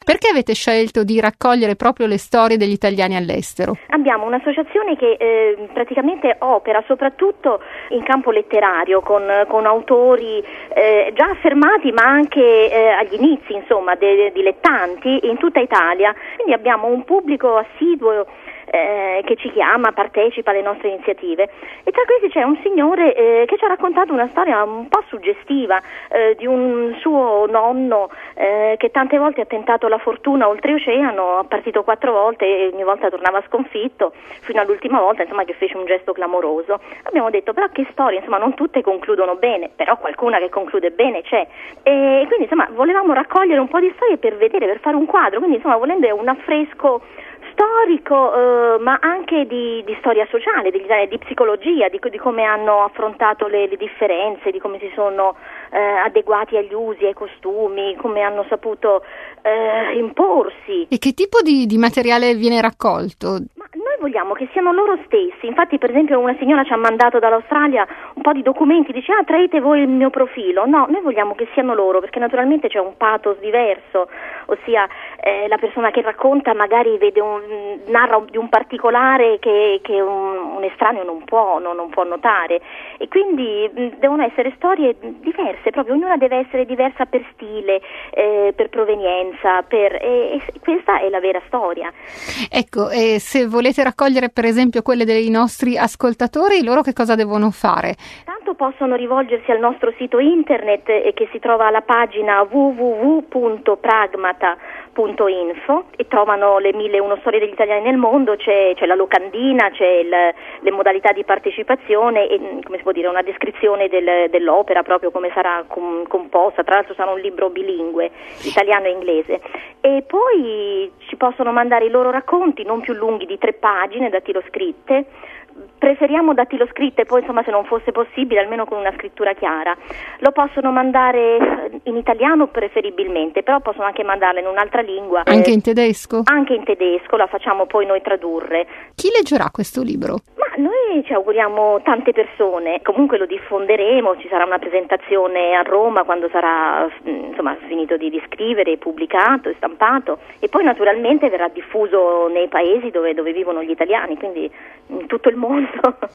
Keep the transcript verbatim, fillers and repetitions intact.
Perché avete scelto di raccogliere proprio le storie degli italiani all'estero? Abbiamo un'associazione che eh, praticamente opera soprattutto in campo letterario con, con autori eh, già affermati ma anche eh, agli inizi, insomma, de, dilettanti in tutta Italia. Quindi abbiamo un pubblico assiduo Eh, che ci chiama, partecipa alle nostre iniziative, e tra questi c'è un signore eh, che ci ha raccontato una storia un po' suggestiva eh, di un suo nonno eh, che tante volte ha tentato la fortuna oltreoceano, è partito quattro volte e ogni volta tornava sconfitto, fino all'ultima volta, insomma, che fece un gesto clamoroso. Abbiamo detto però che storie, insomma, non tutte concludono bene, però qualcuna che conclude bene c'è, e quindi insomma volevamo raccogliere un po' di storie per vedere, per fare un quadro, quindi insomma volendo è un affresco storico eh, ma anche di, di storia sociale, di, di psicologia, di, di come hanno affrontato le, le differenze, di come si sono eh, adeguati agli usi, ai costumi, come hanno saputo eh, imporsi. E che tipo di, di materiale viene raccolto? Ma noi vogliamo che siano loro stessi. Infatti, per esempio, una signora ci ha mandato dall'Australia un po' di documenti, dice ah, traete voi il mio profilo. No, noi vogliamo che siano loro, perché naturalmente c'è un pathos diverso, ossia eh, la persona che racconta magari vede un, narra di un particolare che, che un, un estraneo non può, non, non può notare, e quindi mh, devono essere storie diverse, proprio ognuna deve essere diversa per stile, eh, per provenienza, per, e, e questa è la vera storia. Ecco, e se volete raccogliere per esempio quelle dei nostri ascoltatori, loro che cosa devono fare? Tanto possono rivolgersi al nostro sito internet eh, che si trova alla pagina w w w punto pragmata punto info e trovano le mille e uno storie degli italiani nel mondo, c'è, c'è la locandina, c'è il, le modalità di partecipazione e, come si può dire, una descrizione del, dell'opera, proprio come sarà com, composta. Tra l'altro sarà un libro bilingue, italiano e inglese, e poi ci possono mandare i loro racconti non più lunghi di tre pagine, dattiloscritte. Preferiamo dattiloscritte, poi insomma se non fosse possibile almeno con una scrittura chiara. Lo possono mandare in italiano preferibilmente, però possono anche mandarla in un'altra lingua. Anche eh, in tedesco? Anche in tedesco, la facciamo poi noi tradurre. Chi leggerà questo libro? Ma noi ci auguriamo tante persone, comunque lo diffonderemo, ci sarà una presentazione a Roma quando sarà insomma finito di, di scrivere, pubblicato e stampato, e poi naturalmente verrà diffuso nei paesi dove, dove vivono gli italiani, quindi in tutto il mondo.